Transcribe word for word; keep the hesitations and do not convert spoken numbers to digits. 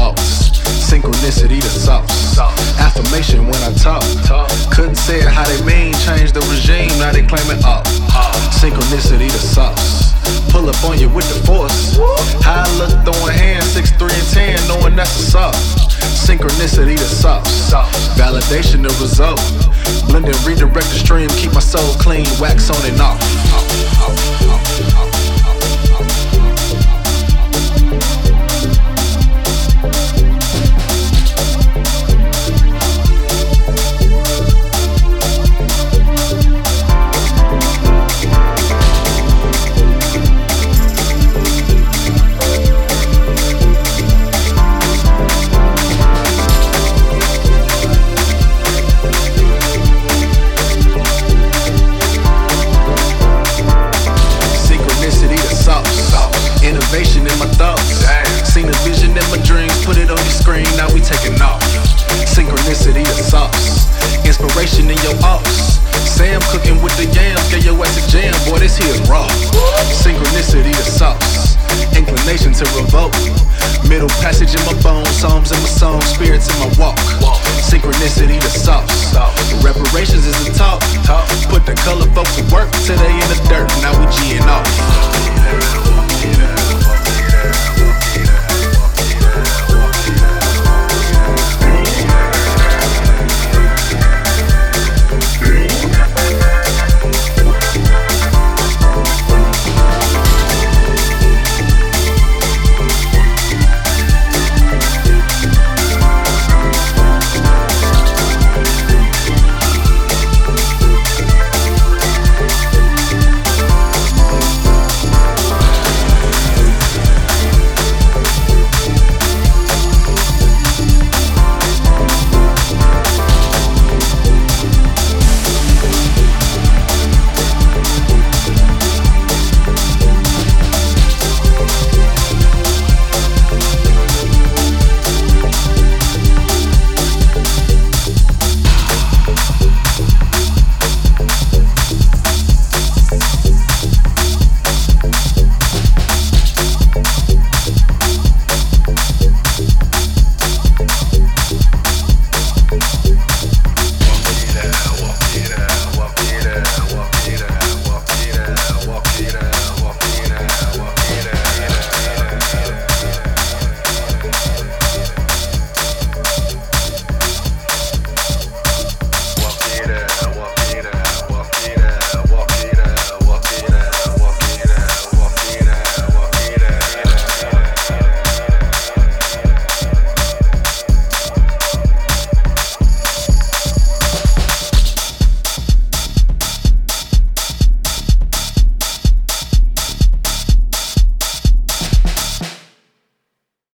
waltz. Synchronicity the sauce. Affirmation when I talk. Couldn't say it how they mean. Change the regime, now they claim it up. Synchronicity the sauce. Pull up on you with the force. High look throwing hands, six, three, and ten, knowing that's a sauce. Synchronicity the sauce. Validation the result. Blend and redirect the stream, keep my soul clean, wax on and off. Innovation in my thoughts. Seen a vision in my dreams, put it on your screen, now we taking off. Synchronicity the sauce. Inspiration in your ops. Sam cooking with the yams, get your ass a jam, boy, this here is raw. Synchronicity the sauce. Inclination to revolt. Middle passage in my bones, psalms in my song, spirits in my walk. Synchronicity the sauce. Reparations is the talk. Put the color folks to work till they in the dirt, now we G'ing off.